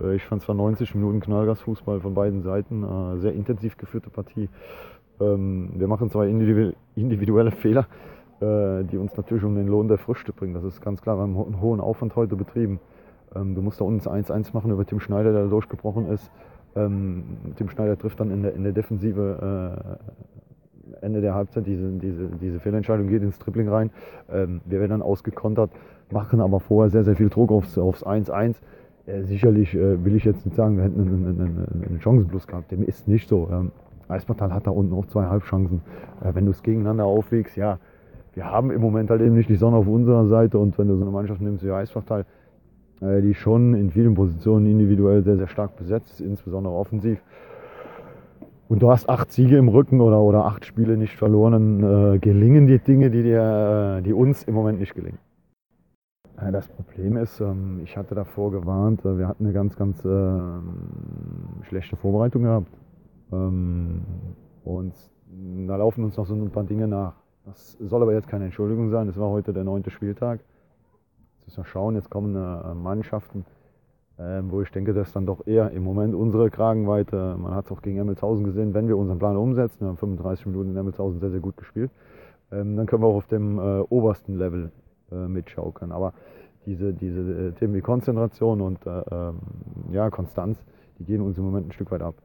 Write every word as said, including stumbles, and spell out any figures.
Äh, ich fand zwar neunzig Minuten Knallgasfußball von beiden Seiten, äh, sehr intensiv geführte Partie. Ähm, wir machen zwei individuelle Fehler, äh, die uns natürlich um den Lohn der Früchte bringen. Das ist ganz klar, wir haben einen hohen Aufwand heute betrieben. Ähm, du musst da uns eins eins machen über Tim Schneider, der durchgebrochen ist. Ähm, Tim Schneider trifft dann in der, in der Defensive äh, Ende der Halbzeit diese, diese, diese Fehlentscheidung, geht ins Dribbling rein. Ähm, wir werden dann ausgekontert, machen aber vorher sehr, sehr viel Druck aufs, aufs eins eins. Äh, sicherlich äh, will ich jetzt nicht sagen, wir hätten einen, einen, einen, einen Chancenplus gehabt. Dem ist nicht so. Ähm, Eispartal hat da unten auch zwei Halbchancen. Äh, wenn du es gegeneinander aufwägst, ja, wir haben im Moment halt eben nicht die Sonne auf unserer Seite, und wenn du so eine Mannschaft nimmst wie Eispartal, äh, die schon in vielen Positionen individuell sehr, sehr stark besetzt ist, insbesondere offensiv, und du hast acht Siege im Rücken oder, oder acht Spiele nicht verloren, dann äh, gelingen die Dinge, die, dir, die uns im Moment nicht gelingen. Äh, das Problem ist, ähm, ich hatte davor gewarnt, äh, wir hatten eine ganz, ganz äh, schlechte Vorbereitung gehabt. Ähm, und da laufen uns noch so ein paar Dinge nach. Das soll aber jetzt keine Entschuldigung sein, es war heute der neunte Spieltag. Jetzt müssen wir schauen, jetzt kommen äh, Mannschaften, Ähm, wo ich denke, dass dann doch eher im Moment unsere Kragenweite, man hat es auch gegen Emmelshausen gesehen, wenn wir unseren Plan umsetzen, wir haben fünfunddreißig Minuten in Emmelshausen sehr, sehr gut gespielt, ähm, dann können wir auch auf dem äh, obersten Level äh, mitschaukeln. Aber diese, diese äh, Themen wie Konzentration und äh, ähm, ja, Konstanz, die gehen uns im Moment ein Stück weit ab.